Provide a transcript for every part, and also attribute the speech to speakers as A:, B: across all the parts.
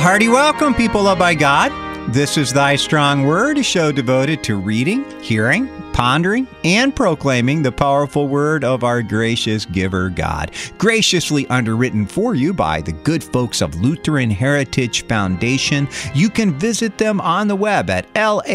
A: hearty welcome, people loved by God. This is Thy Strong Word, a show devoted to reading, hearing, pondering, and proclaiming the powerful word of our gracious giver God, graciously underwritten for you by the good folks of Lutheran Heritage Foundation. You can visit them on the web at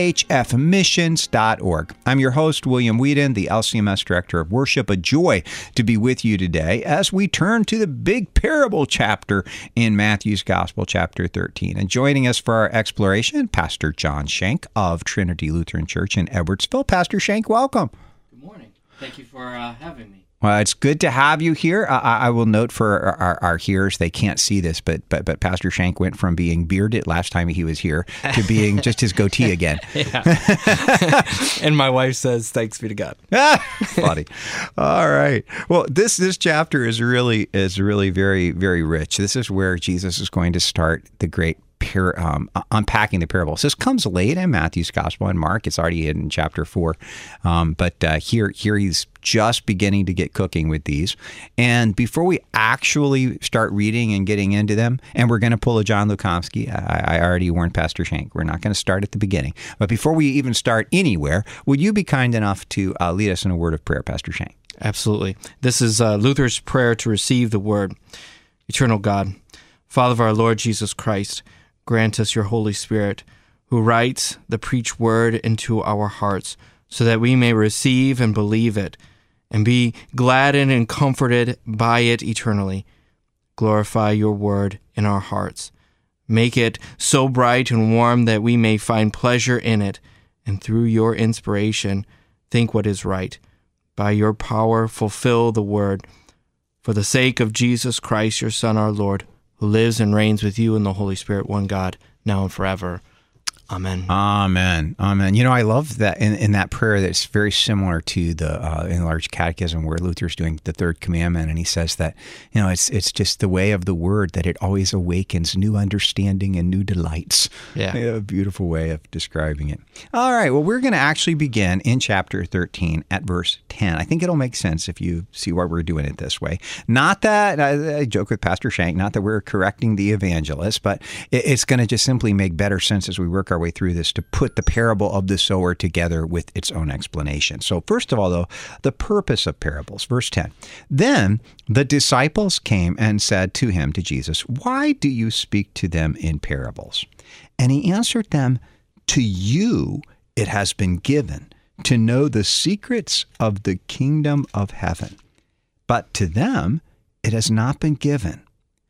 A: lhfmissions.org. I'm your host, William Whedon, the LCMS Director of Worship. A joy to be with you today as we turn to the big parable chapter in Matthew's Gospel, chapter 13. And joining us for our exploration, Pastor John Schenk of Trinity Lutheran Church in Edwardsville. Pastor Schenk, welcome.
B: Good morning. Thank you for having me.
A: Well, it's good to have you here. I will note for our hearers, they can't see this, but Pastor Schenk went from being bearded last time he was here to being just his goatee again.
B: Yeah. And my wife says, thanks be to God.
A: Funny. All right. Well, this chapter is really very, very rich. This is where Jesus is going to start the great unpacking the parables. This comes late in Matthew's Gospel and Mark. It's already in chapter 4. But here he's just beginning to get cooking with these. And before we actually start reading and getting into them, and we're going to pull a John Lukomsky, I already warned Pastor Schenk, we're not going to start at the beginning. But before we even start anywhere, would you be kind enough to lead us in a word of prayer, Pastor Schenk?
B: Absolutely. This is Luther's prayer to receive the word. Eternal God, Father of our Lord Jesus Christ, grant us your Holy Spirit, who writes the preached word into our hearts, so that we may receive and believe it, and be gladdened and comforted by it eternally. Glorify your word in our hearts. Make it so bright and warm that we may find pleasure in it, and through your inspiration, think what is right. By your power, fulfill the word. For the sake of Jesus Christ, your Son, our Lord, who lives and reigns with you in the Holy Spirit, one God, now and forever. Amen.
A: Amen. Amen. You know, I love that in that prayer that's very similar to the Enlarged Catechism where Luther's doing the third commandment, and he says that, you know, it's just the way of the word that it always awakens new understanding and new delights.
B: Yeah.
A: A beautiful way of describing it. All right. Well, we're going to actually begin in chapter 13 at verse 10. I think it'll make sense if you see why we're doing it this way. Not that, I joke with Pastor Schenk, not that we're correcting the evangelist, but it's going to just simply make better sense as we work our way through this to put the parable of the sower together with its own explanation. So first of all, though, the purpose of parables. Verse 10. Then the disciples came and said to him, to Jesus, "Why do you speak to them in parables?" And he answered them, "To you it has been given to know the secrets of the kingdom of heaven. But to them it has not been given.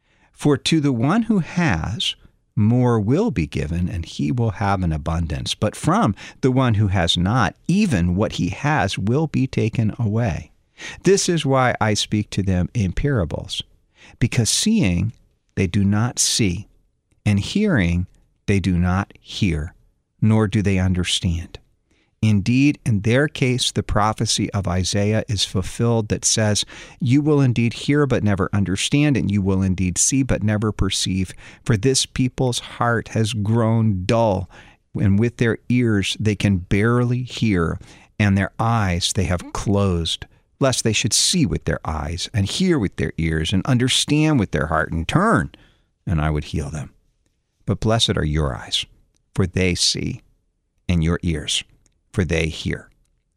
A: For to the one who has, more will be given, and he will have an abundance. But from the one who has not, even what he has will be taken away. This is why I speak to them in parables, because seeing they do not see, and hearing they do not hear, nor do they understand. Indeed, in their case, the prophecy of Isaiah is fulfilled that says, you will indeed hear but never understand, and you will indeed see but never perceive. For this people's heart has grown dull, and with their ears they can barely hear, and their eyes they have closed, lest they should see with their eyes, and hear with their ears, and understand with their heart, and turn, and I would heal them. But blessed are your eyes, for they see, and your ears, for they hear.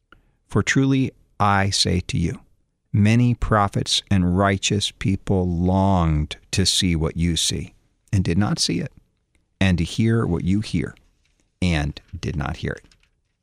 A: For truly I say to you, many prophets and righteous people longed to see what you see, and did not see it, and to hear what you hear, and did not hear it.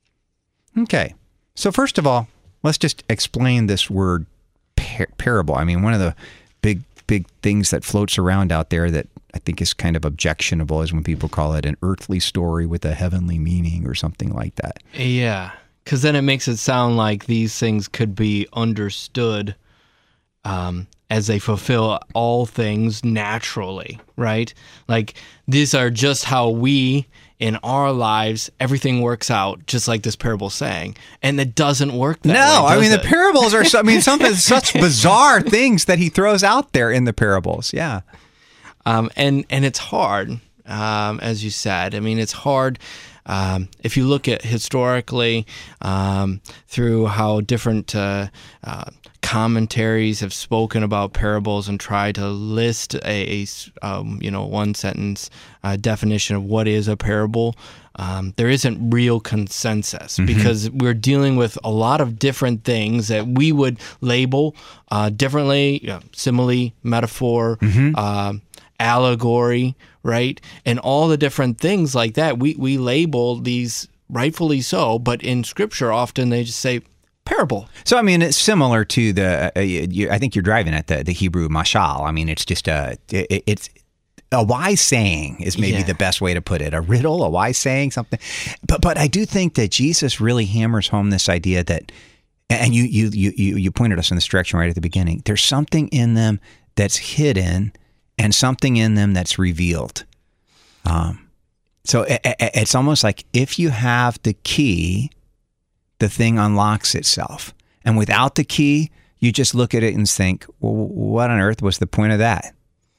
A: Okay, so first of all, let's just explain this word parable. I mean, one of the big things that floats around out there that I think is kind of objectionable is when people call it an earthly story with a heavenly meaning or something like that.
B: Yeah, because then it makes it sound like these things could be understood as they fulfill all things naturally, right? Like these are just how we, in our lives, everything works out just like this parable's saying. And it doesn't work that way,
A: I mean,
B: it?
A: the parables are, something such bizarre things that he throws out there in the parables. Yeah.
B: And it's hard, as you said. I mean, it's hard if you look at historically through how different commentaries have spoken about parables and tried to list a one sentence definition of what is a parable. There isn't real consensus because we're dealing with a lot of different things that we would label differently, simile, metaphor, allegory, right? And all the different things like that. We label these rightfully so, but in Scripture often they just say parable.
A: So, I mean, it's similar to I think you're driving at the Hebrew mashal. I mean, it's just it's a wise saying is maybe the best way to put it. A riddle, a wise saying, something. But I do think that Jesus really hammers home this idea that, and you pointed us in this direction right at the beginning, there's something in them that's hidden and something in them that's revealed. So it's almost like if you have the key, the thing unlocks itself. And without the key, you just look at it and think, well, what on earth was the point of that?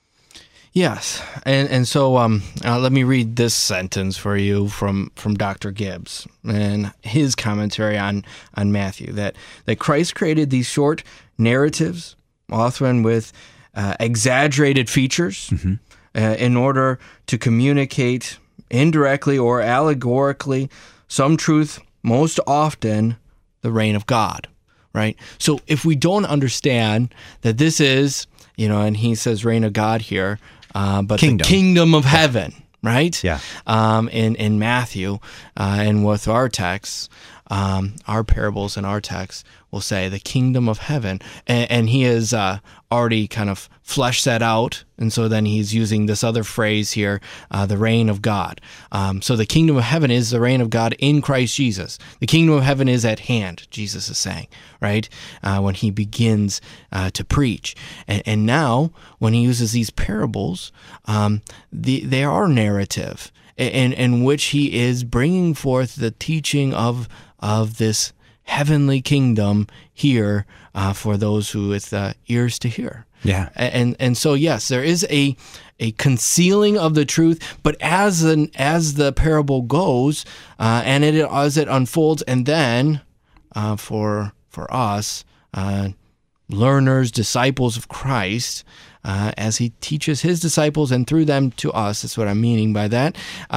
B: Yes. And so let me read this sentence for you from Dr. Gibbs and his commentary on Matthew, that Christ created these short narratives, often with exaggerated features, in order to communicate indirectly or allegorically some truth, most often the reign of God, right? So if we don't understand that this is, and he says reign of God here, but the kingdom of heaven, right?
A: Yeah.
B: In Matthew, and with our texts, our parables and our texts will say the kingdom of heaven, and he has already kind of fleshed that out, and so then he's using this other phrase here, the reign of God. So the kingdom of heaven is the reign of God in Christ Jesus. The kingdom of heaven is at hand, Jesus is saying, right? When he begins to preach. And now, when he uses these parables, they are narrative, in which he is bringing forth the teaching of this heavenly kingdom here for those who with ears to hear.
A: Yeah.
B: And so, yes, there is a concealing of the truth, but as the parable goes, and as it unfolds, and then for us, learners, disciples of Christ, as he teaches his disciples and through them to us, that's what I'm meaning by that,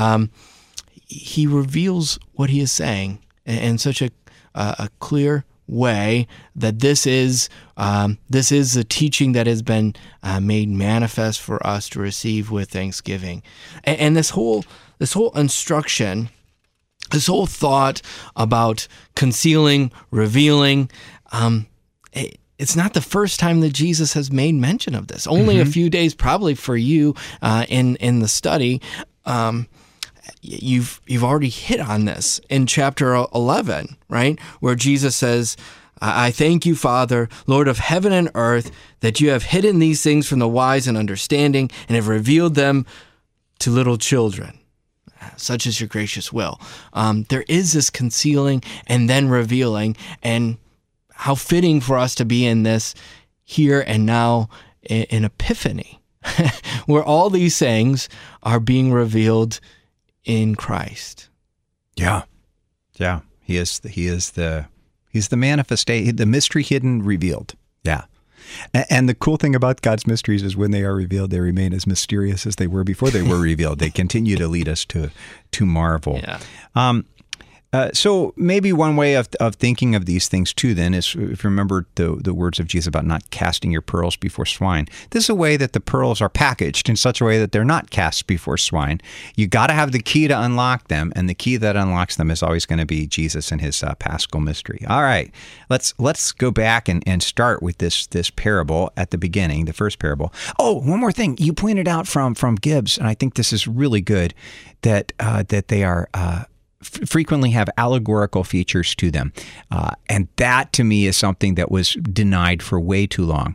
B: he reveals what he is saying in such a clear way that this is the teaching that has been made manifest for us to receive with thanksgiving. And this whole instruction, this whole thought about concealing, revealing, it's not the first time that Jesus has made mention of this. Only a few days probably for you in the study. You've already hit on this in chapter 11, right? Where Jesus says, I thank you, Father, Lord of heaven and earth, that you have hidden these things from the wise and understanding and have revealed them to little children. Such is your gracious will. There is this concealing and then revealing, and how fitting for us to be in this here and now in Epiphany, where all these things are being revealed in Christ.
A: Yeah. He's the manifestation, the mystery hidden, revealed. Yeah. And the cool thing about God's mysteries is when they are revealed, they remain as mysterious as they were before they were revealed. They continue to lead us to marvel.
B: Yeah.
A: So maybe one way of thinking of these things too then is, if you remember the words of Jesus about not casting your pearls before swine, this is a way that the pearls are packaged in such a way that they're not cast before swine. You got to have the key to unlock them, and the key that unlocks them is always going to be Jesus and his Paschal mystery. All right, let's go back and start with this parable at the beginning, the first parable. Oh, one more thing. You pointed out from Gibbs, and I think this is really good, that they are frequently have allegorical features to them. And that to me is something that was denied for way too long.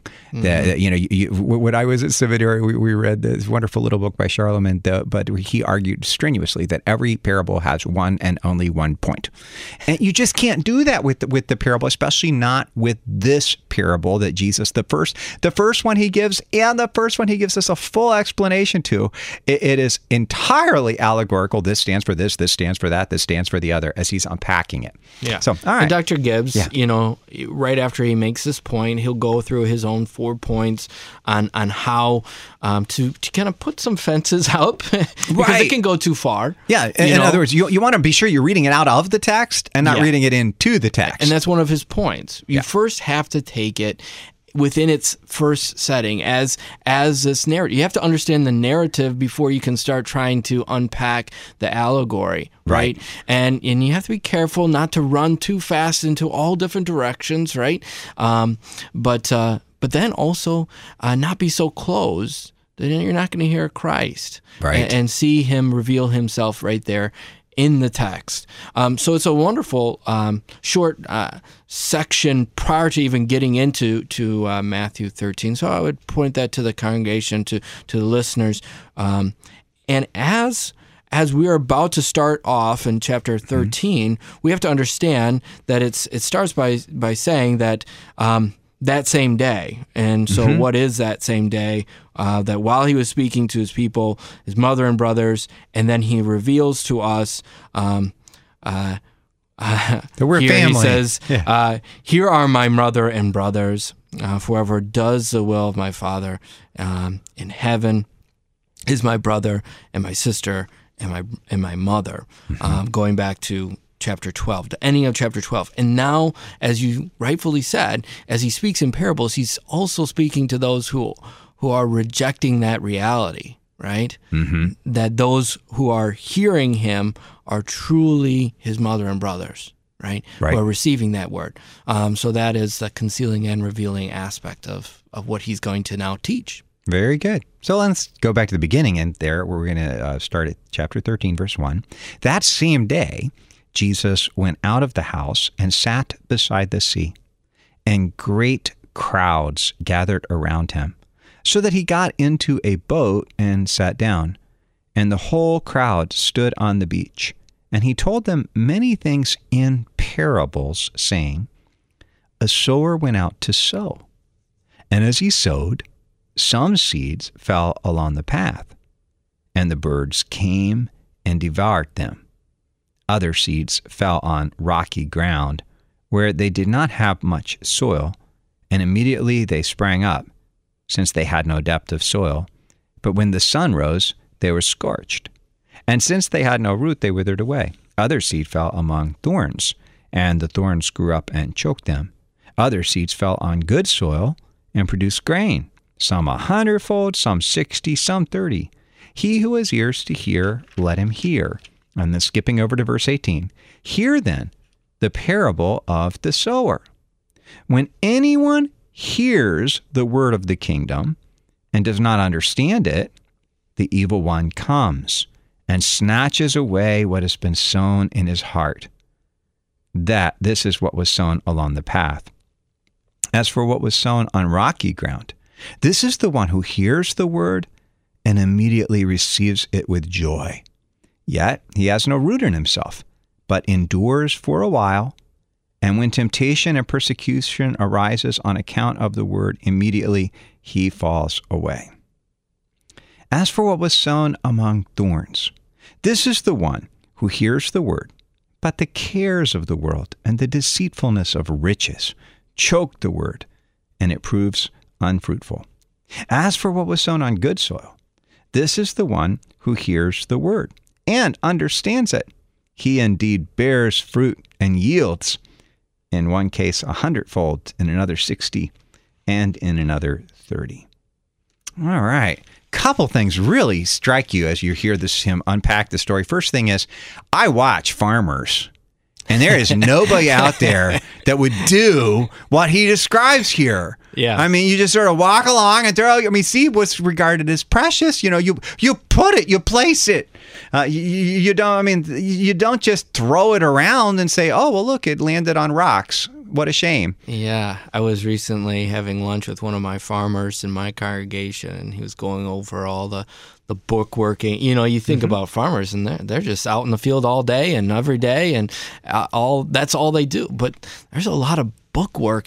A: When I was at seminary, we read this wonderful little book by Charlemagne, but he argued strenuously that every parable has one and only one point. And you just can't do that with the parable, especially not with this parable that Jesus, the first one he gives, and the first one he gives us a full explanation to. It is entirely allegorical. This stands for this stands for that, that stands for the other as he's unpacking it.
B: Yeah.
A: So, all right.
B: And Dr. Gibbs, right after he makes this point, he'll go through his own 4 points on how to kind of put some fences up because it can go too far.
A: Yeah. In other words, you want to be sure you're reading it out of the text and not reading it into the text.
B: And that's one of his points. You first have to take it within its first setting as this narrative. You have to understand the narrative before you can start trying to unpack the allegory, right? And you have to be careful not to run too fast into all different directions, right? But then also not be so close that you're not going to hear Christ,
A: right? And
B: see him reveal himself right there in the text. So it's a wonderful short section prior to even getting into Matthew 13. So I would point that to the congregation, to the listeners. And as we are about to start off in chapter 13, we have to understand that it starts by saying that that same day. And so what is that same day? That while he was speaking to his people, his mother and brothers, and then he reveals to us
A: that we're
B: here
A: family.
B: He says, here are my mother and brothers. Whoever does the will of my Father in heaven is my brother and my sister and my mother. Going back to chapter 12, the ending of chapter 12. And now, as you rightfully said, as he speaks in parables, he's also speaking to those who are rejecting that reality, right? That those who are hearing him are truly his mother and brothers, right? Who are receiving that word. So that is the concealing and revealing aspect of what he's going to now teach.
A: Very good. So let's go back to the beginning, and there we're going to start at chapter 13, verse 1. That same day, Jesus went out of the house and sat beside the sea, and great crowds gathered around him, so that he got into a boat and sat down. And the whole crowd stood on the beach. And he told them many things in parables, saying, A sower went out to sow. And as he sowed, some seeds fell along the path, and the birds came and devoured them. Other seeds fell on rocky ground, where they did not have much soil, and immediately they sprang up, since they had no depth of soil. But when the sun rose, they were scorched. And since they had no root, they withered away. Other seed fell among thorns, and the thorns grew up and choked them. Other seeds fell on good soil and produced grain, some 100-fold, some 60, some 30. He who has ears to hear, let him hear. And then skipping over to verse 18. Hear then the parable of the sower. When anyone hears the word of the kingdom and does not understand it, the evil one comes and snatches away what has been sown in his heart. This is what was sown along the path. As for what was sown on rocky ground, this is the one who hears the word and immediately receives it with joy. Yet he has no root in himself, but endures for a while. And when temptation and persecution arises on account of the word, immediately he falls away. As for what was sown among thorns, this is the one who hears the word, but the cares of the world and the deceitfulness of riches choke the word, and it proves unfruitful. As for what was sown on good soil, this is the one who hears the word and understands it. He indeed bears fruit and yields, in one case 100-fold, in another 60, and in another 30. All right. Couple things really strike you as you hear him unpack the story. First thing is, I watch farmers, and there is nobody out there that would do what he describes here.
B: Yeah.
A: I mean, you just sort of walk along and see what's regarded as precious. You put it, you place it. You don't just throw it around and say, oh, well, look, it landed on rocks. What a shame.
B: Yeah. I was recently having lunch with one of my farmers in my congregation, and he was going over all the bookworking. You think about farmers, and they're just out in the field all day and every day, and that's all they do. But there's a lot of bookwork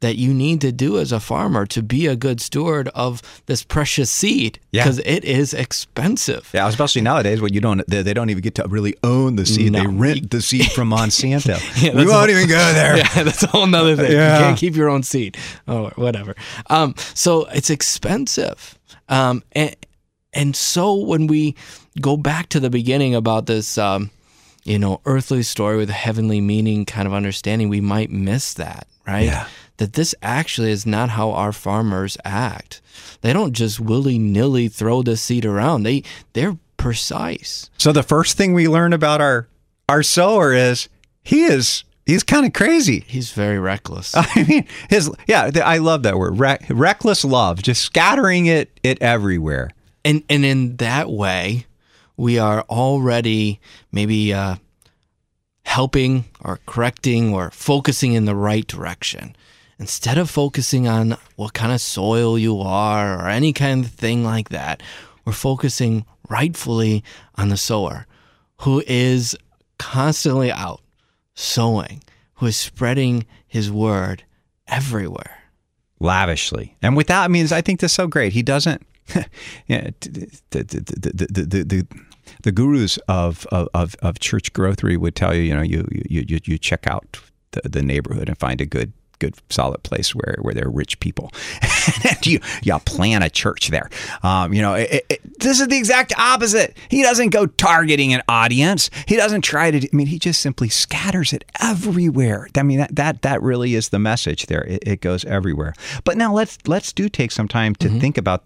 B: that you need to do as a farmer to be a good steward of this precious seed, because it is expensive.
A: Yeah, especially nowadays when they don't even get to really own the seed.
B: No.
A: They rent the seed from Monsanto.
B: Yeah,
A: we won't even go there.
B: Yeah, that's a whole nother thing.
A: Yeah.
B: You can't keep your own seed. Oh, whatever. So it's expensive. And so when we go back to the beginning about this, earthly story with a heavenly meaning kind of understanding, we might miss that, right?
A: Yeah.
B: That this actually is not how our farmers act. They don't just willy-nilly throw the seed around. They're precise.
A: So the first thing we learn about our sower is he's kind of crazy.
B: He's very reckless.
A: I mean, I love that word, reckless love, just scattering it everywhere.
B: And in that way, we are already maybe helping or correcting or focusing in the right direction. Instead of focusing on what kind of soil you are or any kind of thing like that, we're focusing rightfully on the sower, who is constantly out sowing, who is spreading his word everywhere.
A: Lavishly. And with that, I think that's so great. He doesn't, the gurus of church growthery would tell you, you check out the neighborhood and find a good solid place where there are rich people. And you plan a church there. This is the exact opposite. He doesn't go targeting an audience. He doesn't try to. He just simply scatters it everywhere. That really is the message there. It goes everywhere. But now let's take some time to think about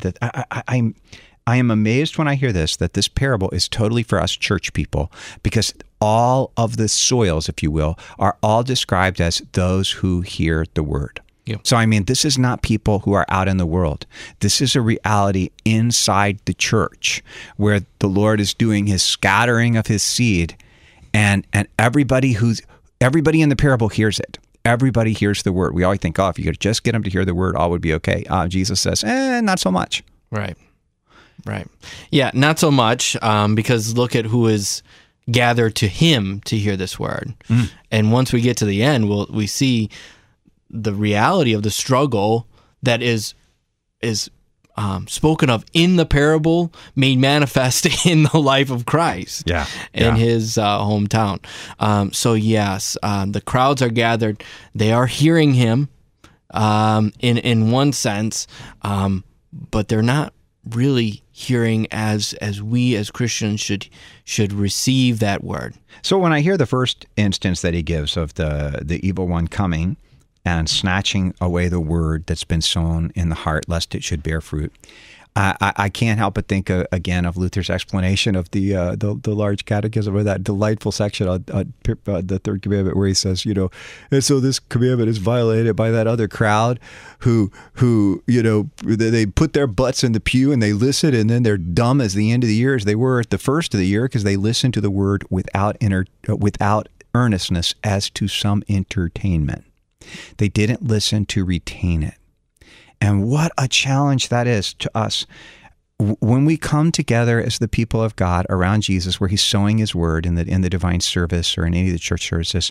A: I am amazed when I hear that this parable is totally for us church people, because all of the soils, if you will, are all described as those who hear the word.
B: Yep.
A: So, this is not people who are out in the world. This is a reality inside the church where the Lord is doing his scattering of his seed, and everybody in the parable hears it. Everybody hears the word. We always think, if you could just get them to hear the word, all would be okay. Jesus says, not so much.
B: Right. Yeah, not so much, because look at who is gathered to him to hear this word. And once we get to the end, we see the reality of the struggle that is spoken of in the parable made manifest in the life of Christ in his hometown. So yes, the crowds are gathered. They are hearing him in one sense, but they're not really hearing as we as Christians should receive that word.
A: So when I hear the first instance that he gives of the evil one coming and snatching away the word that's been sown in the heart, lest it should bear fruit, I can't help but think again of Luther's explanation of the large catechism, or that delightful section on the third commandment, where he says, and so this commandment is violated by that other crowd who they put their butts in the pew and they listen, and then they're dumb as the end of the year as they were at the first of the year, because they listened to the word without earnestness as to some entertainment. They didn't listen to retain it. And what a challenge that is to us when we come together as the people of God around Jesus, where he's sowing his word in the divine service or in any of the church services.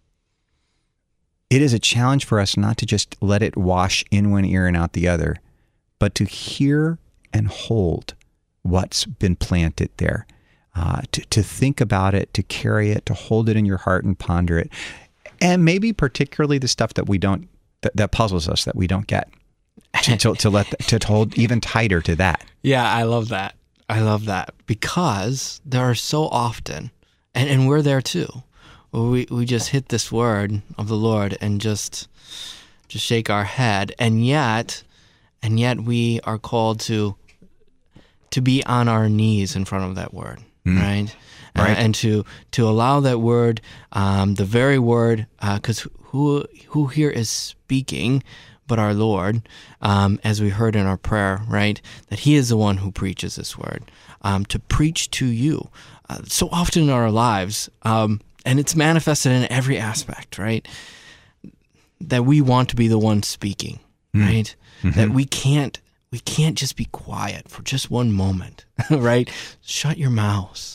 A: It is a challenge for us not to just let it wash in one ear and out the other, but to hear and hold what's been planted there, to think about it, to carry it, to hold it in your heart and ponder it. And maybe particularly the stuff that puzzles us, that we don't get. To hold even tighter to that.
B: Yeah, I love that. Because there are so often, and we're there too, where we just hit this word of the Lord and just shake our head, and yet we are called to be on our knees in front of that word, right? Right. And to allow that word, the very word, because who here is speaking but our Lord, as we heard in our prayer, right? That he is the one who preaches this word, to preach to you. So often in our lives, and it's manifested in every aspect, right? That we want to be the one speaking, right? Mm-hmm. That we can't just be quiet for just one moment, right? Shut your mouths.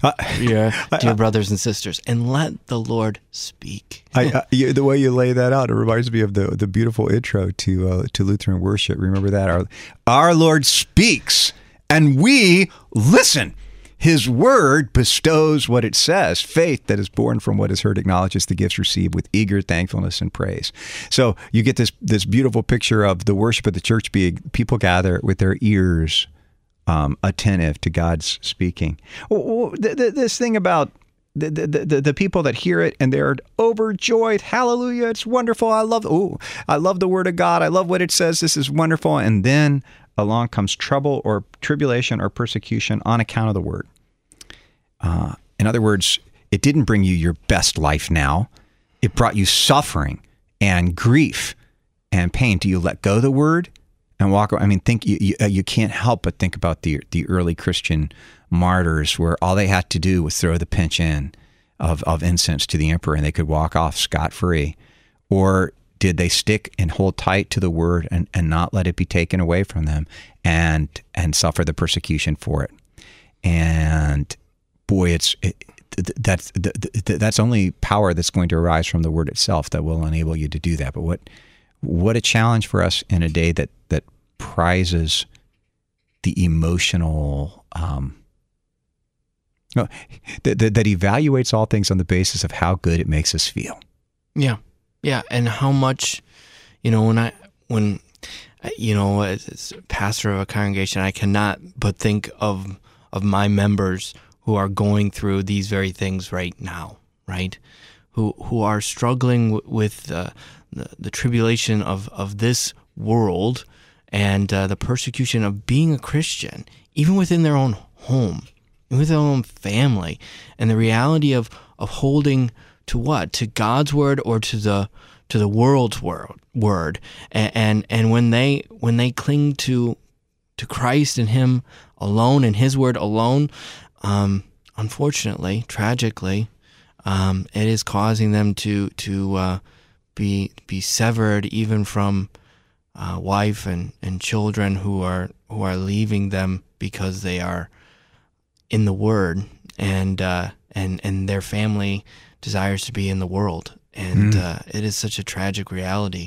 B: dear brothers and sisters, and let the Lord speak.
A: The way you lay that out, it reminds me of the beautiful intro to Lutheran worship. Remember that? Our Lord speaks, and we listen. His word bestows what it says. Faith that is born from what is heard acknowledges the gifts received with eager thankfulness and praise. So you get this beautiful picture of the worship of the church being people gather with their ears attentive to God's speaking. This thing about the people that hear it and they're overjoyed. Hallelujah! It's wonderful. I love the word of God. I love what it says. This is wonderful. And then along comes trouble or tribulation or persecution on account of the word. In other words, it didn't bring you your best life now. It brought you suffering and grief and pain. Do you let go of the word and walk away? I mean, you can't help but think about the early Christian martyrs, where all they had to do was throw the pinch in of incense to the emperor and they could walk off scot-free. Or did they stick and hold tight to the word and not let it be taken away from them and suffer the persecution for it? And boy, that's only power that's going to arise from the word itself that will enable you to do that. But what a challenge for us in a day that prizes the emotional, that evaluates all things on the basis of how good it makes us feel.
B: Yeah. Yeah, and how much, when as pastor of a congregation, I cannot but think of my members who are going through these very things right now, right? Who are struggling with the tribulation of this world and the persecution of being a Christian, even within their own home, with their own family, and the reality of holding to what? To God's word or to the world's word? And when they cling to Christ and Him alone and His word alone, unfortunately, tragically, it is causing them to be severed even from wife and children who are leaving them because they are in the word, and their family desires to be in the world, and it is such a tragic reality.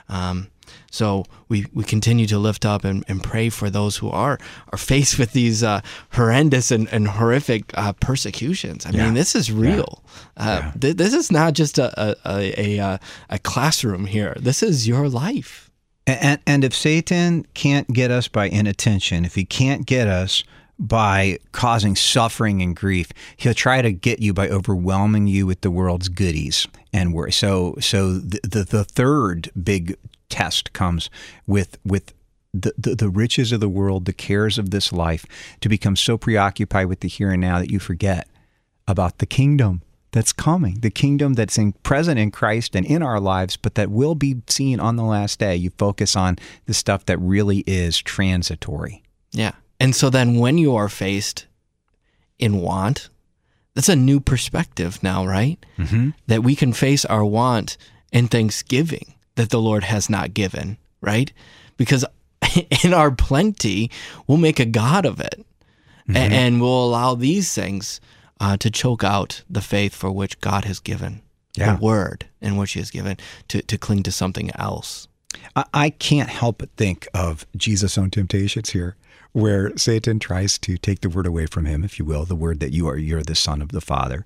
B: So we continue to lift up and pray for those who are faced with these horrendous and horrific persecutions. I mean, this is real. This is not just a classroom here. This is your life.
A: And if Satan can't get us by inattention, if he can't get us by causing suffering and grief, he'll try to get you by overwhelming you with the world's goodies and worry. So the third big test comes with the riches of the world, the cares of this life, to become so preoccupied with the here and now that you forget about the kingdom that's coming, the kingdom that's present in Christ and in our lives, but that will be seen on the last day. You focus on the stuff that really is transitory.
B: Yeah. And so then when you are faced in want, that's a new perspective now, right? Mm-hmm. That we can face our want in thanksgiving that the Lord has not given, right? Because in our plenty, we'll make a God of it. Mm-hmm. And we'll allow these things to choke out the faith for which God has given, the word in which He has given, to cling to something else.
A: I can't help but think of Jesus' own temptations here, where Satan tries to take the word away from him, if you will, the word that you're the son of the Father,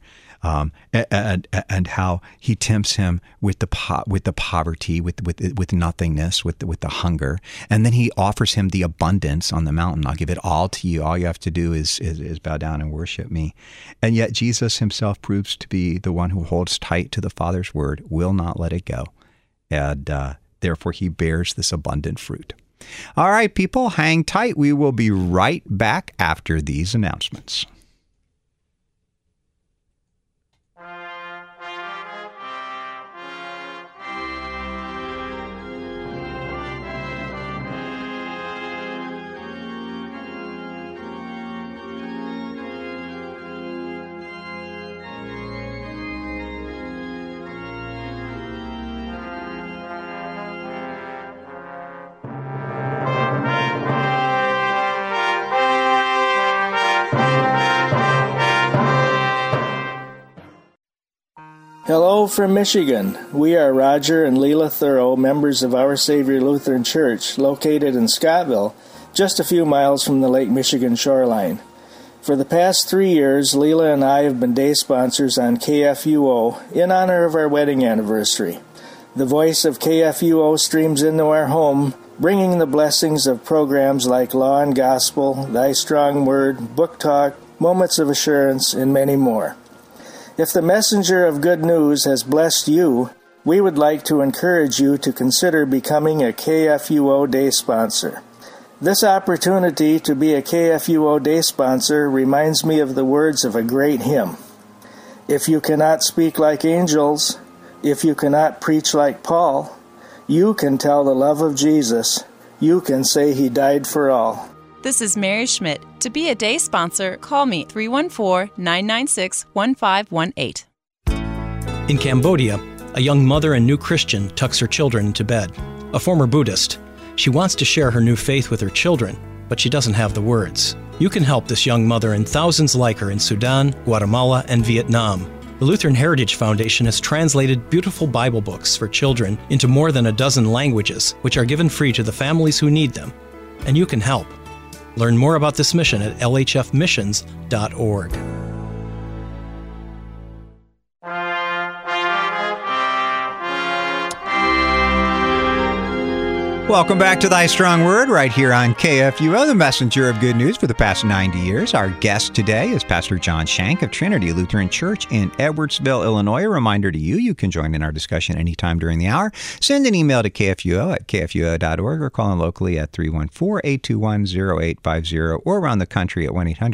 A: and how he tempts him with the poverty, with nothingness, with the hunger, and then he offers him the abundance on the mountain. I'll give it all to you. All you have to do is bow down and worship me. And yet Jesus himself proves to be the one who holds tight to the Father's word, will not let it go, and therefore he bears this abundant fruit. All right, people, hang tight. We will be right back after these announcements.
C: Hello from Michigan. We are Roger and Leela Thorough, members of Our Savior Lutheran Church, located in Scottville, just a few miles from the Lake Michigan shoreline. For the past 3 years, Leela and I have been day sponsors on KFUO in honor of our wedding anniversary. The voice of KFUO streams into our home, bringing the blessings of programs like Law and Gospel, Thy Strong Word, Book Talk, Moments of Assurance, and many more. If the messenger of good news has blessed you, we would like to encourage you to consider becoming a KFUO Day sponsor. This opportunity to be a KFUO Day sponsor reminds me of the words of a great hymn. If you cannot speak like angels, if you cannot preach like Paul, you can tell the love of Jesus. You can say he died for all.
D: This is Mary Schmidt. To be a day sponsor, call me 314-996-1518.
E: In Cambodia, a young mother and new Christian tucks her children into bed. A former Buddhist. She wants to share her new faith with her children, but she doesn't have the words. You can help this young mother and thousands like her in Sudan, Guatemala, and Vietnam. The Lutheran Heritage Foundation has translated beautiful Bible books for children into more than a dozen languages, which are given free to the families who need them. And you can help. Learn more about this mission at lhfmissions.org.
A: Welcome back to Thy Strong Word right here on KFUO, the messenger of good news for the past 90 years. Our guest today is Pastor John Shank of Trinity Lutheran Church in Edwardsville, Illinois. A reminder to you, you can join in our discussion anytime during the hour. Send an email to kfuo@kfuo.org or call in locally at 314-821-0850 or around the country at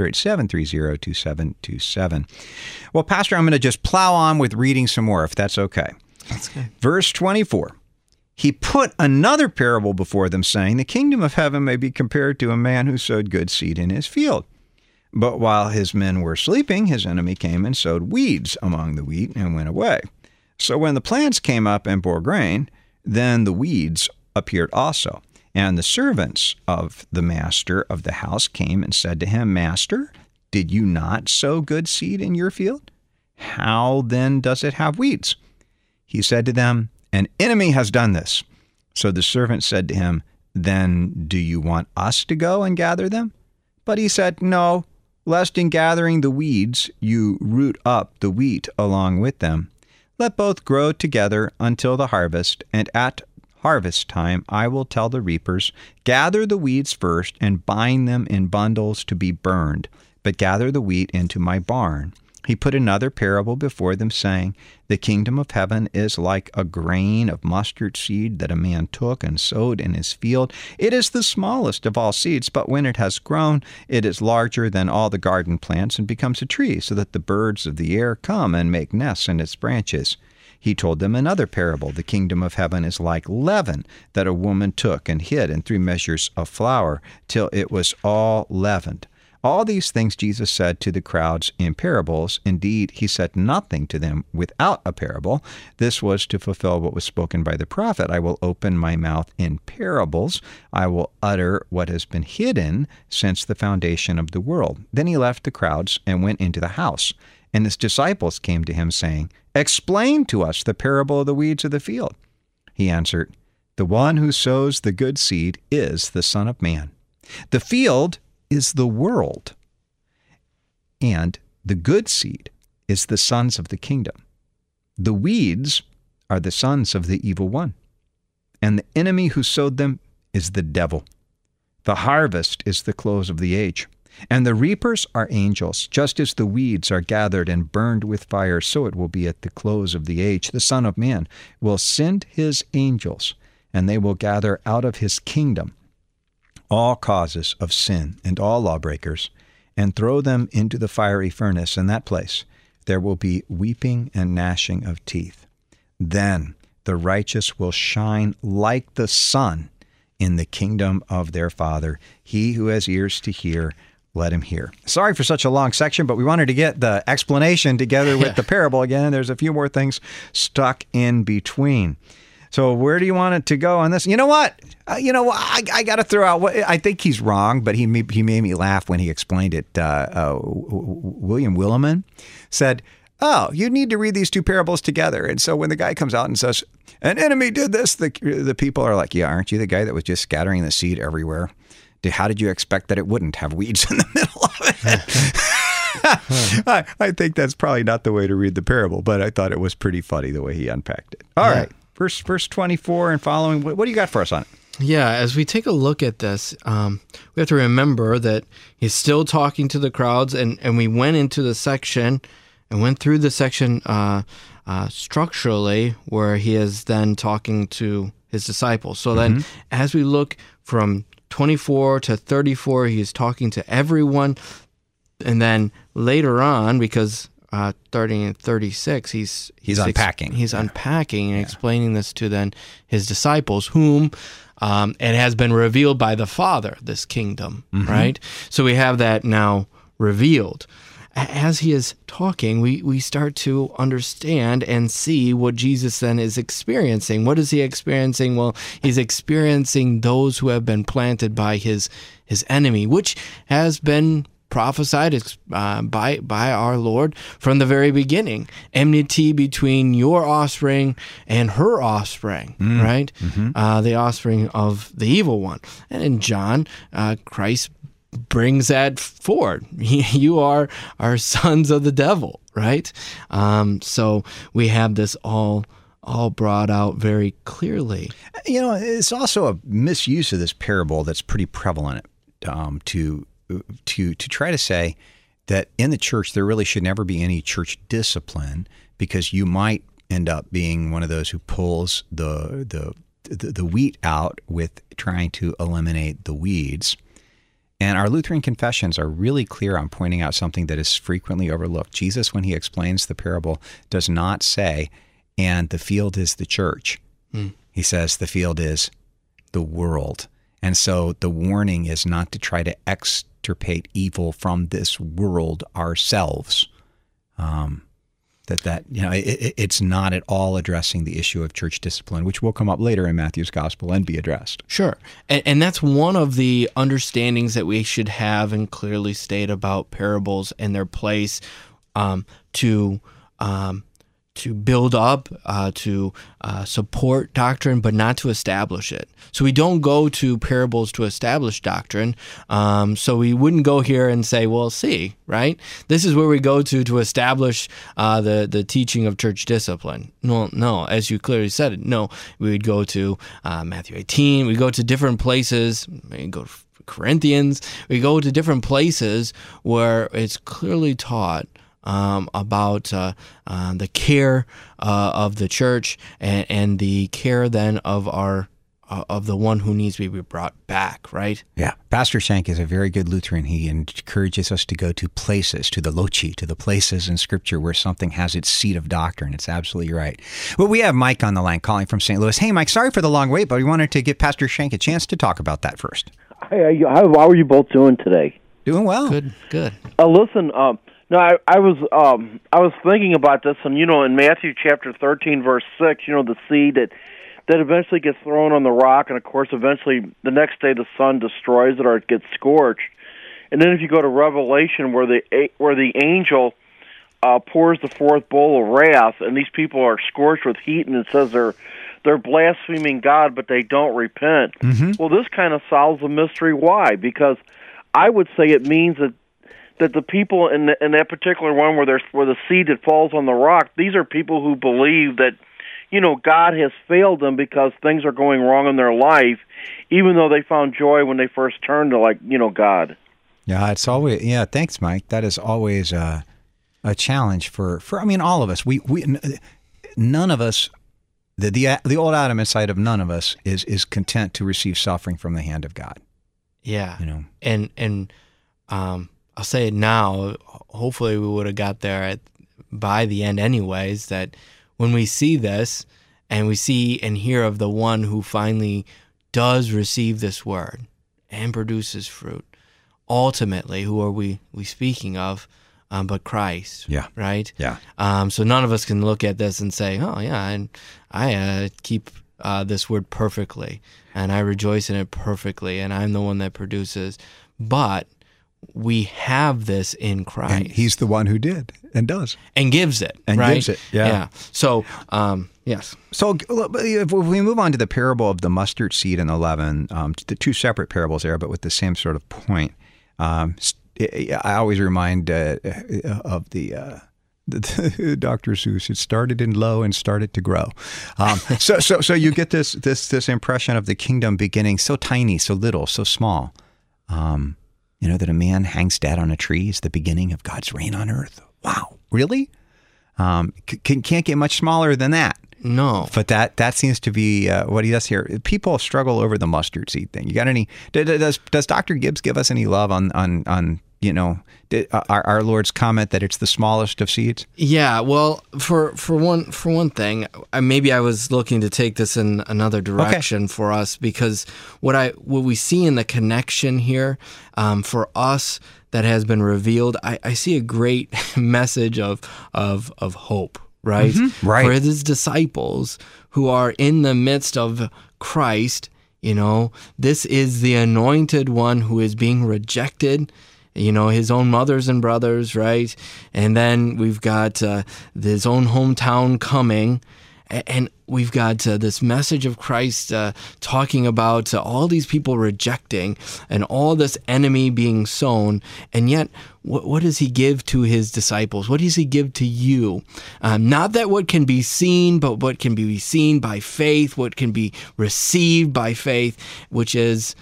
A: 1-800-730-2727. Well, Pastor, I'm going to just plow on with reading some more, if that's okay.
B: That's good.
A: Verse 24. He put another parable before them, saying, the kingdom of heaven may be compared to a man who sowed good seed in his field. But while his men were sleeping, his enemy came and sowed weeds among the wheat and went away. So when the plants came up and bore grain, then the weeds appeared also. And the servants of the master of the house came and said to him, Master, did you not sow good seed in your field? How then does it have weeds? He said to them, An enemy has done this. So the servant said to him, Then do you want us to go and gather them? But he said, No, lest in gathering the weeds you root up the wheat along with them. Let both grow together until the harvest, and at harvest time I will tell the reapers, Gather the weeds first and bind them in bundles to be burned, but gather the wheat into my barn. He put another parable before them, saying, The kingdom of heaven is like a grain of mustard seed that a man took and sowed in his field. It is the smallest of all seeds, but when it has grown, it is larger than all the garden plants and becomes a tree, so that the birds of the air come and make nests in its branches. He told them another parable. The kingdom of heaven is like leaven that a woman took and hid in 3 measures of flour till it was all leavened. All these things Jesus said to the crowds in parables. Indeed, he said nothing to them without a parable. This was to fulfill what was spoken by the prophet. I will open my mouth in parables. I will utter what has been hidden since the foundation of the world. Then he left the crowds and went into the house. And his disciples came to him, saying, Explain to us the parable of the weeds of the field. He answered, The one who sows the good seed is the Son of Man. The field is the world, and the good seed is the sons of the kingdom. The weeds are the sons of the evil one, and the enemy who sowed them is the devil. The harvest is the close of the age, and the reapers are angels. Just as the weeds are gathered and burned with fire, so it will be at the close of the age. The Son of Man will send his angels, and they will gather out of his kingdom all causes of sin and all lawbreakers, and throw them into the fiery furnace. In that place there will be weeping and gnashing of teeth. Then the righteous will shine like the sun in the kingdom of their Father. He who has ears to hear, let him hear. Sorry for such a long section, but we wanted to get the explanation together with the parable again. There's a few more things stuck in between. So where do you want it to go on this? You know what? I got to throw out what I think he's wrong, but he made me laugh when he explained it. William Willimon said, oh, you need to read these two parables together. And so when the guy comes out and says, an enemy did this, the people are like, yeah, aren't you the guy that was just scattering the seed everywhere? How did you expect that it wouldn't have weeds in the middle of it? I think that's probably not the way to read the parable, but I thought it was pretty funny the way he unpacked it. All right, verse 24 and following, what do you got for us on it?
B: Yeah, as we take a look at this, we have to remember that he's still talking to the crowds, and we went into the section and went through the section structurally where he is then talking to his disciples. So then as we look from 24 to 34, he is talking to everyone. And then later on, because starting at 36, he's
A: unpacking.
B: He's unpacking and explaining this to then his disciples, whom it has been revealed by the Father, this kingdom, right? So we have that now revealed. As he is talking, we start to understand and see what Jesus then is experiencing. What is he experiencing? Well, he's experiencing those who have been planted by his enemy, which has been prophesied by our Lord from the very beginning. Enmity between your offspring and her offspring, right? The offspring of the evil one. And in John, Christ brings that forward. You are sons of the devil, right? So we have this all brought out very clearly.
A: You know, it's also a misuse of this parable that's pretty prevalent to try to say that in the church there really should never be any church discipline, because you might end up being one of those who pulls the wheat out with trying to eliminate the weeds. And our Lutheran confessions are really clear on pointing out something that is frequently overlooked. Jesus, when he explains the parable, does not say, and the field is the church. He says the field is the world. And so the warning is not to try to extirpate evil from this world ourselves. It's not at all addressing the issue of church discipline, which will come up later in Matthew's gospel and be addressed.
B: Sure. And that's one of the understandings that we should have and clearly state about parables and their place to build up, to support doctrine, but not to establish it. So we don't go to parables to establish doctrine. So we wouldn't go here and say, well, see, right? This is where we go to establish the teaching of church discipline. No, as you clearly said, no. We would go to Matthew 18. We go to different places. We go to Corinthians. We go to different places where it's clearly taught about the care of the church and the care then of the one who needs to be brought back, right?
A: Yeah. Pastor Shank is a very good Lutheran. He encourages us to go to places, to the loci, to the places in Scripture where something has its seat of doctrine. It's absolutely right. Well, we have Mike on the line calling from St. Louis. Hey, Mike, sorry for the long wait, but we wanted to give Pastor Shank a chance to talk about that first.
F: Hey, how are you both doing today?
A: Doing well.
B: Good.
F: Listen, no, I was thinking about this, and in Matthew chapter 13, verse 6, the seed that eventually gets thrown on the rock, and of course, eventually the next day the sun destroys it or it gets scorched. And then if you go to Revelation, where the angel pours the fourth bowl of wrath, and these people are scorched with heat, and it says they're blaspheming God, but they don't repent. Well, this kind of solves the mystery. Why? Because I would say it means that the people in that particular one where the seed that falls on the rock, these are people who believe that, God has failed them because things are going wrong in their life, even though they found joy when they first turned to God.
A: Yeah, it's always, thanks, Mike. That is always a challenge for all of us. We none of us, the old Adam inside of none of us is content to receive suffering from the hand of God.
B: Yeah. And I'll say it now, hopefully we would have got there by the end anyways, that when we see this and we see and hear of the one who finally does receive this word and produces fruit, ultimately, who are we speaking of but Christ?
A: Yeah.
B: Right?
A: Yeah.
B: So none of us can look at this and say, oh, yeah, and I keep this word perfectly, and I rejoice in it perfectly, and I'm the one that produces. But we have this in Christ.
A: And he's the one who did and does.
B: And gives it.
A: And
B: right?
A: gives it, yeah.
B: So, yes.
A: So if we move on to the parable of the mustard seed and the leaven, the two separate parables there, but with the same sort of point. I always remind of the Dr. Seuss. It started in low and started to grow. So you get this impression of the kingdom beginning so tiny, so little, so small. That a man hangs dead on a tree is the beginning of God's reign on earth. Wow, really? Can't get much smaller than that.
B: No.
A: But that seems to be what he does here. People struggle over the mustard seed thing. You got any? Does Dr. Gibbs give us any love on our Lord's comment that it's the smallest of seeds?
B: Yeah. Well, for one thing, maybe I was looking to take this in another direction for us, because what we see in the connection here for us that has been revealed, I see a great message of hope. Right?
A: Mm-hmm. Right.
B: For his disciples who are in the midst of Christ, this is the anointed one who is being rejected, his own mothers and brothers, right? And then we've got his own hometown coming. And we've got this message of Christ talking about all these people rejecting and all this enemy being sown. And yet, what does he give to his disciples? What does he give to you? Not that what can be seen, but what can be seen by faith, what can be received by faith, which is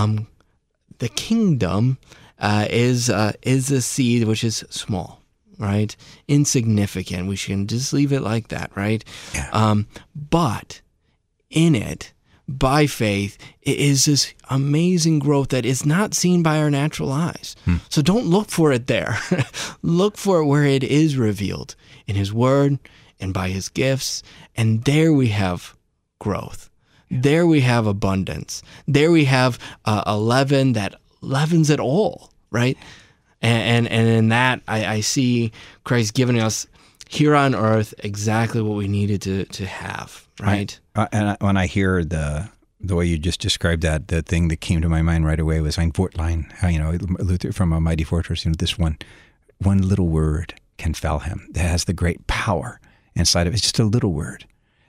B: the kingdom is a seed which is small. Right? Insignificant. We shouldn't just leave it like that, right?
A: Yeah.
B: But in it, by faith, it is this amazing growth that is not seen by our natural eyes. So don't look for it there. Look for it where it is revealed in his word and by his gifts. And there we have growth. There we have abundance. There we have a leaven that leavens it all, right? And in that, I see Christ giving us here on earth exactly what we needed to have, right?
A: And when I hear the way you just described that, the thing that came to my mind right away was Ein Wortlein, Luther from A Mighty Fortress. This one little word can fell him. That has the great power inside of it. It's just a little word.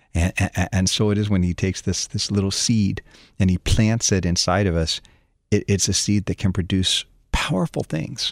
A: And so it is when he takes this little seed and he plants it inside of us. It's a seed that can produce powerful things.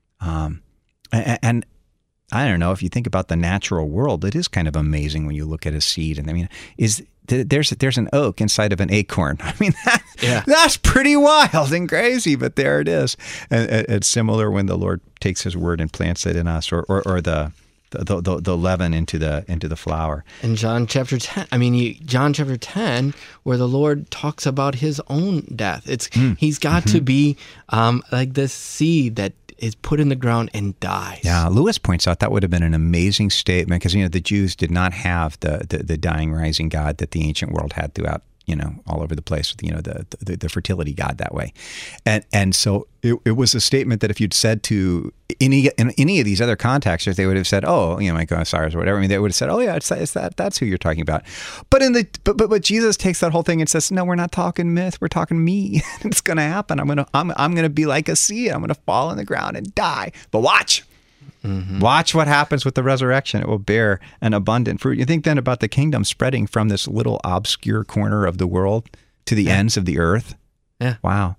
A: And I don't know, if you think about the natural world, it is kind of amazing when you look at a seed. And I mean, there's an oak inside of an acorn. I mean, that's pretty wild and crazy, but there it is. And it's similar when the Lord takes his word and plants it in us, or the leaven into the flour.
B: In John chapter 10, John chapter 10, where the Lord talks about his own death. He's got to be like this seed that is put in the ground and dies. Yeah,
A: Lewis points out that would have been an amazing statement, because the Jews did not have the dying, rising God that the ancient world had throughout, all over the place, the fertility God that way. And so it was a statement that if you'd said to in any of these other contexts, they would have said, oh, my God, Cyrus or whatever. I mean, they would have said, oh yeah, it's that's who you're talking about. But but Jesus takes that whole thing and says, no, we're not talking myth, we're talking me. It's going to happen. I'm going to be like a seed. I'm going to fall on the ground and die. But watch. Mm-hmm. Watch what happens with the resurrection. It will bear an abundant fruit. You think then about the kingdom spreading from this little obscure corner of the world to the ends of the earth.
B: Yeah.
A: Wow.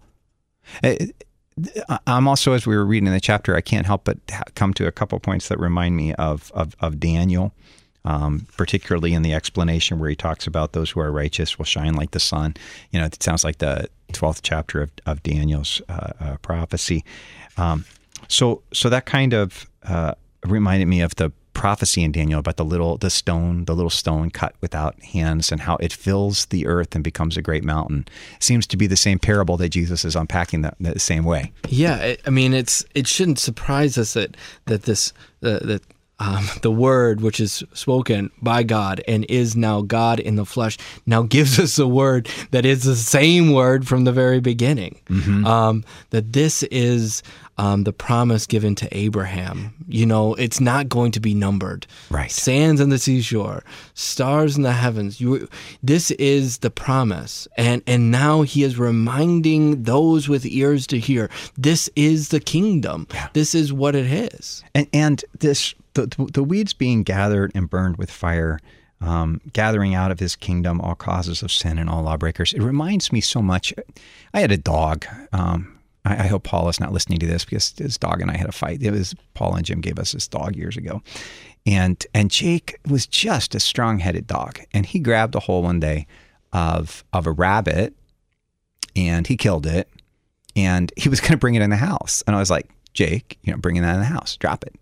A: I'm also, as we were reading the chapter, I can't help but come to a couple points that remind me of Daniel, particularly in the explanation where he talks about those who are righteous will shine like the sun. It sounds like the 12th chapter of Daniel's prophecy. So that kind of reminded me of the prophecy in Daniel about the little stone cut without hands, and how it fills the earth and becomes a great mountain. Seems to be the same parable that Jesus is unpacking the same way.
B: Yeah, it shouldn't surprise us that the word which is spoken by God and is now God in the flesh, now gives us a word that is the same word from the very beginning. That this is the promise given to Abraham. It's not going to be numbered.
A: Right.
B: Sands on the seashore, stars in the heavens. This is the promise. And now he is reminding those with ears to hear, this is the kingdom. Yeah. This is what it is.
A: And this, the weeds being gathered and burned with fire, gathering out of his kingdom all causes of sin and all lawbreakers. It reminds me so much. I had a dog. I hope Paul is not listening to this, because his dog and I had a fight. It was Paul and Jim gave us this dog years ago. And Jake was just a strong-headed dog. And he grabbed a hole one day of a rabbit, and he killed it. And he was going to bring it in the house. And I was like, Jake, bringing that in the house, drop it.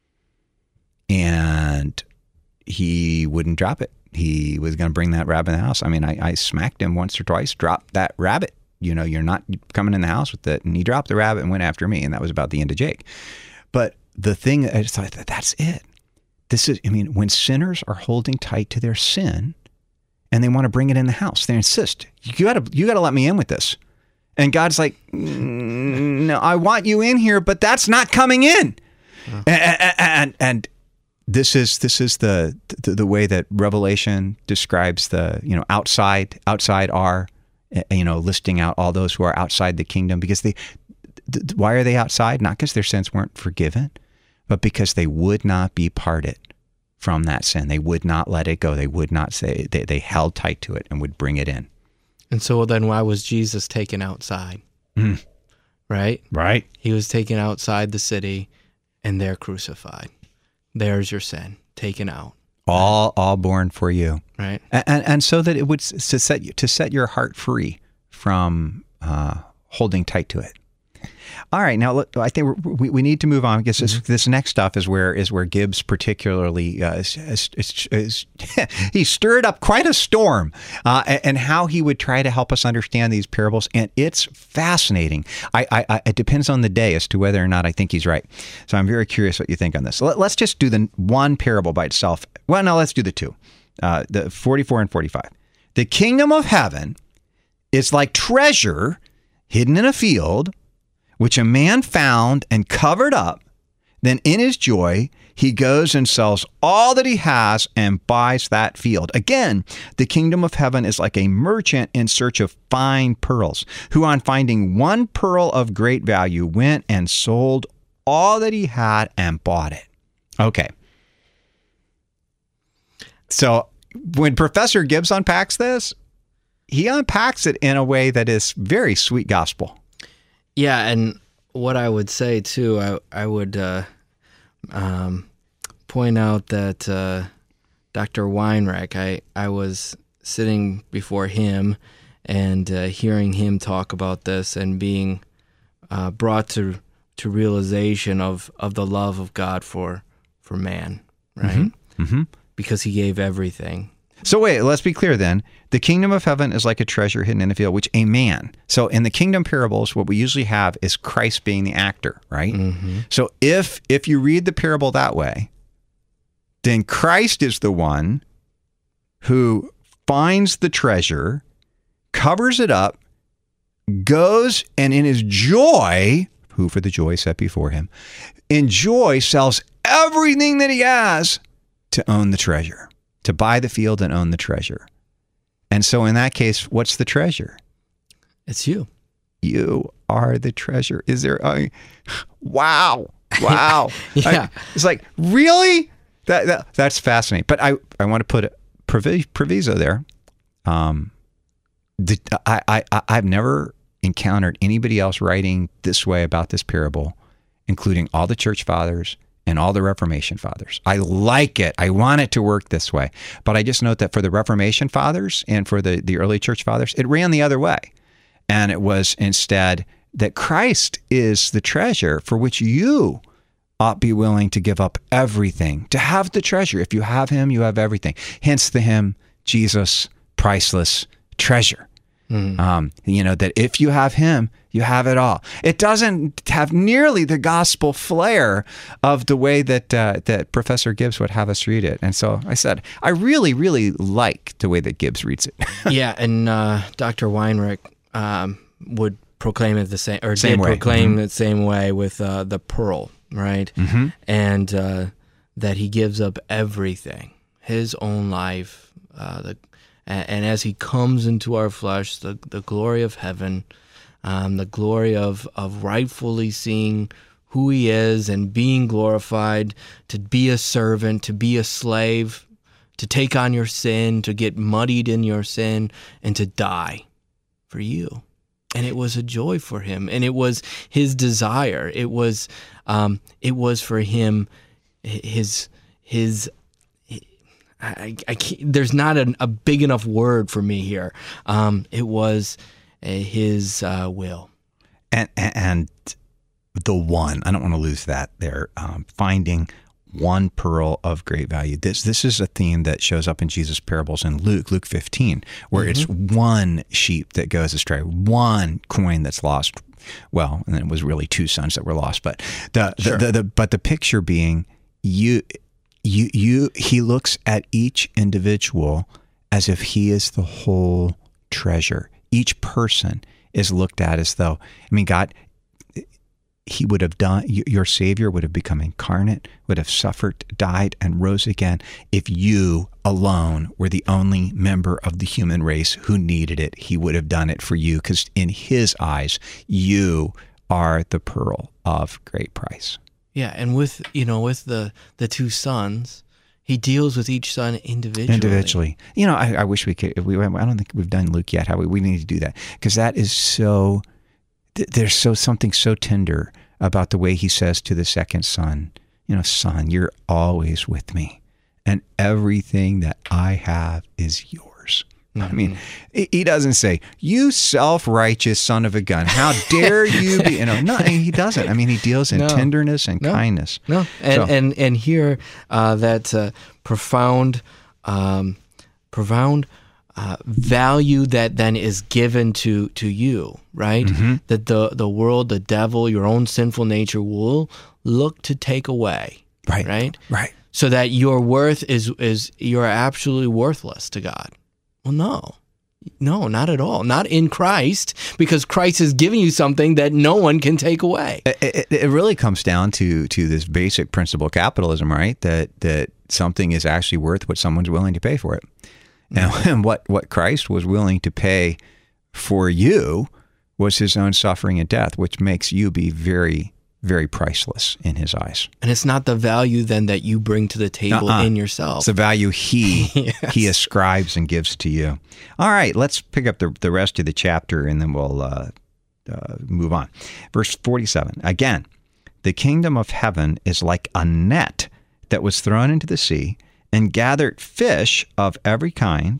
A: And he wouldn't drop it. He was going to bring that rabbit in the house. I mean, I smacked him once or twice, drop that rabbit. You're not coming in the house with it. And he dropped the rabbit and went after me. And that was about the end of Jake. But the thing, I just thought, that's it. When sinners are holding tight to their sin and they want to bring it in the house, they insist, you got to let me in with this. And God's like, no, I want you in here, but that's not coming in. And this is the way that Revelation describes the, outside are, listing out all those who are outside the kingdom, because why are they outside? Not because their sins weren't forgiven, but because they would not be parted from that sin. They would not let it go. They would not say, they held tight to it and would bring it in.
B: And so then why was Jesus taken outside? Right?
A: Right.
B: He was taken outside the city and there crucified. There's your sin, taken out.
A: All born for you.
B: Right.
A: And so that it would to set your heart free from holding tight to it. All right, now look, I think we need to move on, because this next stuff is where Gibbs particularly he stirred up quite a storm, and how he would try to help us understand these parables, and it's fascinating. It depends on the day as to whether or not I think he's right. So I'm very curious what you think on this. Let's just do the one parable by itself. Well, no, let's do the two, the 44 and 45. The kingdom of heaven is like treasure hidden in a field, which a man found and covered up. Then in his joy, he goes and sells all that he has and buys that field. Again, the kingdom of heaven is like a merchant in search of fine pearls, who on finding one pearl of great value went and sold all that he had and bought it. Okay. So when Professor Gibbs unpacks this, he unpacks it in a way that is very sweet gospel.
B: Yeah, and what I would say too, I would point out that Dr. Weinreich, I was sitting before him and hearing him talk about this and being brought to realization of the love of God for man, right?
A: Mm-hmm.
B: Because he gave everything.
A: So wait, let's be clear then. The kingdom of heaven is like a treasure hidden in a field, which a man. So in the kingdom parables, what we usually have is Christ being the actor, right?
B: Mm-hmm.
A: So if you read the parable that way, then Christ is the one who finds the treasure, covers it up, goes and in his joy, who for the joy set before him, in joy sells everything that he has to own the treasure. To buy the field and own the treasure. And so in that case, what's the treasure?
B: It's you.
A: You are the treasure. Is there wow.
B: Yeah.
A: It's like, really? That's fascinating. But I want to put a proviso there. I've never encountered anybody else writing this way about this parable, including all the church fathers and all the Reformation fathers. I like it. I want it to work this way. But I just note that for the Reformation fathers and for the early church fathers, it ran the other way. And it was instead that Christ is the treasure for which you ought be willing to give up everything, to have the treasure. If you have him, you have everything. Hence the hymn, Jesus, priceless treasure. That if you have him, you have it all. It doesn't have nearly the gospel flair of the way that Professor Gibbs would have us read it. And so I said, I really, really like the way that Gibbs reads it.
B: Yeah, and Dr. Weinrich would proclaim it the same, or
A: same
B: did
A: way.
B: proclaim it the same way with the pearl, right?
A: Mm-hmm.
B: And that he gives up everything, his own life, and as he comes into our flesh, the glory of heaven, the glory of rightfully seeing who he is and being glorified, to be a servant, to be a slave, to take on your sin, to get muddied in your sin, and to die for you. And it was a joy for him, and it was his desire. It was for him his. I can't, there's not a big enough word for me here. It was his will.
A: And the one, I don't want to lose that there, finding one pearl of great value. This is a theme that shows up in Jesus' parables in Luke 15, where it's one sheep that goes astray, one coin that's lost. Well, and it was really two sons that were lost, but the picture being he looks at each individual as if he is the whole treasure. Each person is looked at as though, God, he would have done, your Savior would have become incarnate, would have suffered, died, and rose again if you alone were the only member of the human race who needed it. He would have done it for you, because in his eyes, you are the pearl of great price.
B: Yeah, and with the two sons, he deals with each son individually.
A: I wish we could. I don't think we've done Luke yet. We need to do that, because that is so. There's something so tender about the way he says to the second son, son, you're always with me, and everything that I have is yours. Mm-hmm. He doesn't say, you self-righteous son of a gun, how dare you be, no, he doesn't. He deals in tenderness and kindness.
B: No, and here that profound value that then is given to you, right? Mm-hmm. That the world, the devil, your own sinful nature will look to take away, right? So that your worth is you're absolutely worthless to God. Well, no, not at all. Not in Christ, because Christ is giving you something that no one can take away.
A: It really comes down to this basic principle of capitalism, right? That something is actually worth what someone's willing to pay for it. And what Christ was willing to pay for you was his own suffering and death, which makes you be very, very priceless in his eyes.
B: And it's not the value then that you bring to the table in yourself.
A: It's the value he ascribes and gives to you. All right, let's pick up the rest of the chapter, and then we'll move on. Verse 47, again, the kingdom of heaven is like a net that was thrown into the sea and gathered fish of every kind.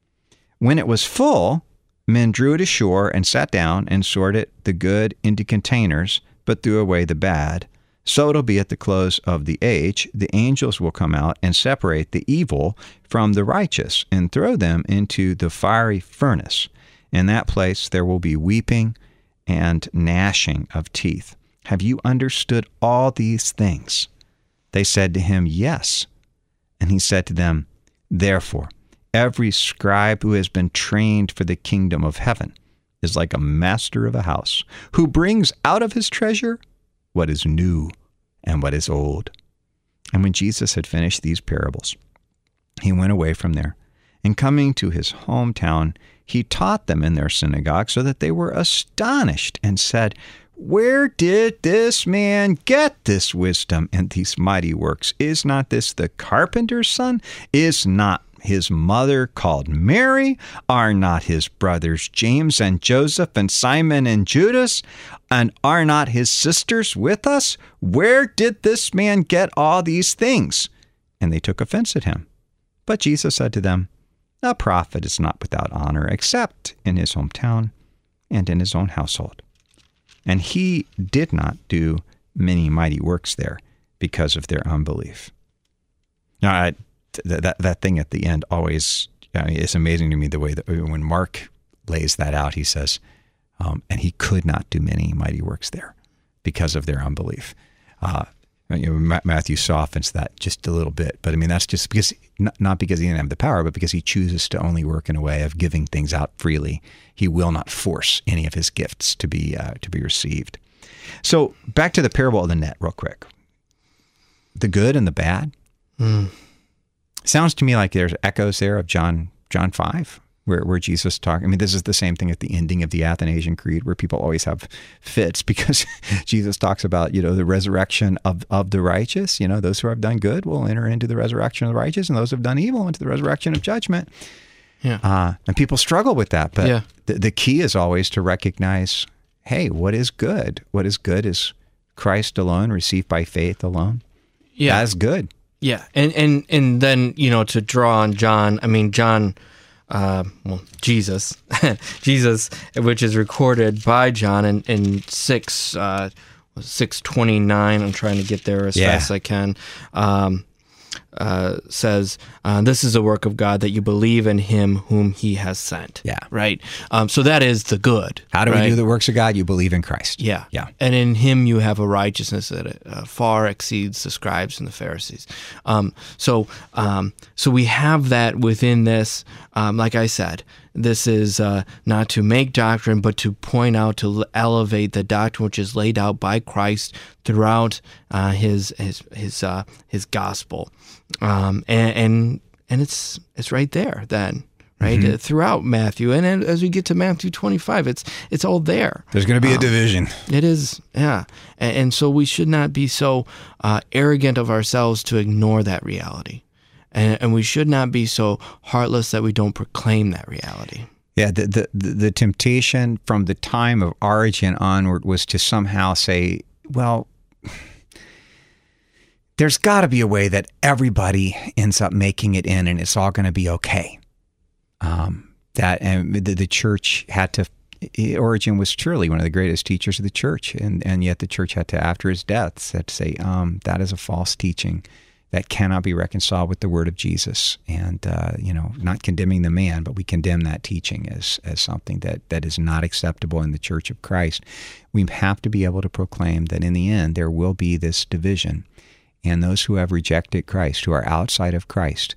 A: When it was full, men drew it ashore and sat down and sorted the good into containers, but threw away the bad. So it'll be at the close of the age. The angels will come out and separate the evil from the righteous and throw them into the fiery furnace. In that place there will be weeping and gnashing of teeth. Have you understood all these things? They said to him, yes. And he said to them, therefore, every scribe who has been trained for the kingdom of heaven is like a master of a house, who brings out of his treasure what is new and what is old. And when Jesus had finished these parables, he went away from there, and coming to his hometown, he taught them in their synagogue, so that they were astonished and said, where did this man get this wisdom and these mighty works? Is not this the carpenter's son? Is not his mother called Mary? Are not his brothers James and Joseph and Simon and Judas? And are not his sisters with us? Where did this man get all these things? And they took offense at him. But Jesus said to them, a prophet is not without honor, except in his hometown and in his own household. And he did not do many mighty works there because of their unbelief. Now, that thing at the end always is amazing to me, the way that when Mark lays that out. He says, and he could not do many mighty works there because of their unbelief. Matthew softens that just a little bit, but I mean, that's just because, not because he didn't have the power, but because he chooses to only work in a way of giving things out freely. He will not force any of his gifts to be received. So back to the parable of the net real quick. The good and the bad. Sounds to me like there's echoes there of John 5, where Jesus talked. I mean, this is the same thing at the ending of the Athanasian Creed, where people always have fits because Jesus talks about, the resurrection of the righteous. Those who have done good will enter into the resurrection of the righteous, and those who have done evil into the resurrection of judgment.
B: Yeah.
A: And people struggle with that, but the key is always to recognize, hey, what is good? What is good is Christ alone, received by faith alone.
B: Yeah.
A: That's good.
B: Yeah. And then, to draw on John, Jesus, which is recorded by John in 6:29. I'm trying to get there as fast as I can. Says, this is the work of God, that you believe in him whom he has sent.
A: Yeah.
B: Right? So that is the good.
A: How do we do the works of God? You believe in Christ.
B: Yeah.
A: Yeah.
B: And in him you have a righteousness that far exceeds the scribes and the Pharisees. So we have that within this. Like I said, this is not to make doctrine, but to point out, to elevate the doctrine which is laid out by Christ throughout his gospel, and it's right there then, right, throughout Matthew, and as we get to Matthew 25, it's all there.
A: There's going to be a division.
B: It is, yeah, and so we should not be so arrogant of ourselves to ignore that reality. And we should not be so heartless that we don't proclaim that reality.
A: Yeah, the temptation from the time of Origen onward was to somehow say, well, there's got to be a way that everybody ends up making it in, and it's all going to be okay. The church had to. Origen was truly one of the greatest teachers of the church, and yet the church had to, after his death, had to say that is a false teaching that cannot be reconciled with the word of Jesus. And, not condemning the man, but we condemn that teaching as something that is not acceptable in the Church of Christ. We have to be able to proclaim that in the end, there will be this division. And those who have rejected Christ, who are outside of Christ,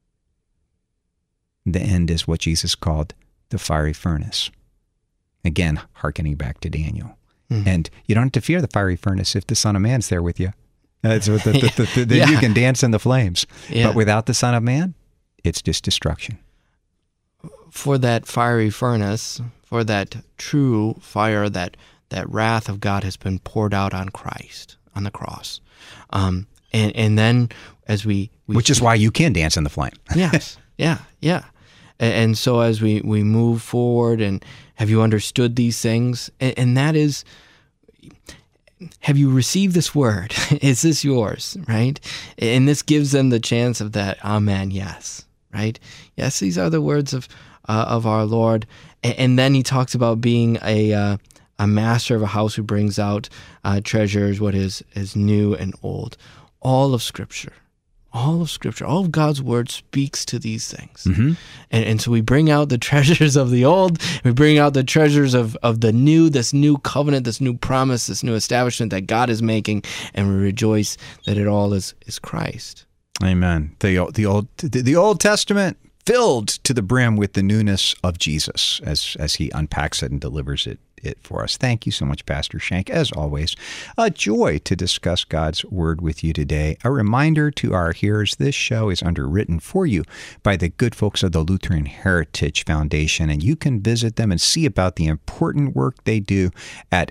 A: the end is what Jesus called the fiery furnace. Again, hearkening back to Daniel. And you don't have to fear the fiery furnace if the Son of Man's there with you. So you can dance in the flames. Yeah. But without the Son of Man, it's just destruction.
B: For that fiery furnace, for that true fire, that wrath of God has been poured out on Christ, on the cross. And then as we
A: which is why you can dance in the flame.
B: Yes. Yeah. And so as we move forward, and have you understood these things? And that is, have you received this word? Is this yours, right? And this gives them the chance of that, amen, yes, right? Yes, these are the words of our Lord. And then he talks about being a master of a house who brings out treasures, what is new and old. All of Scripture, all of God's word speaks to these things. And so we bring out the treasures of the old, we bring out the treasures of the new, this new covenant, this new promise, this new establishment that God is making, and we rejoice that it all is Christ.
A: Amen. The Old Testament filled to the brim with the newness of Jesus as he unpacks it and delivers it for us. Thank you so much, Pastor Shank. As always, a joy to discuss God's Word with you today. A reminder to our hearers, this show is underwritten for you by the good folks of the Lutheran Heritage Foundation, and you can visit them and see about the important work they do at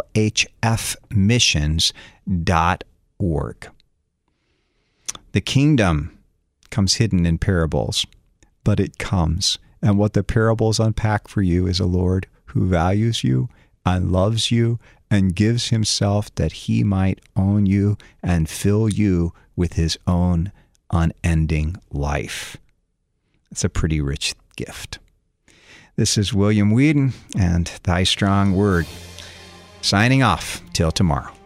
A: lhfmissions.org. The kingdom comes hidden in parables, but it comes. And what the parables unpack for you is a Lord who values you and loves you and gives himself that he might own you and fill you with his own unending life. It's a pretty rich gift. This is William Whedon and Thy Strong Word, signing off till tomorrow.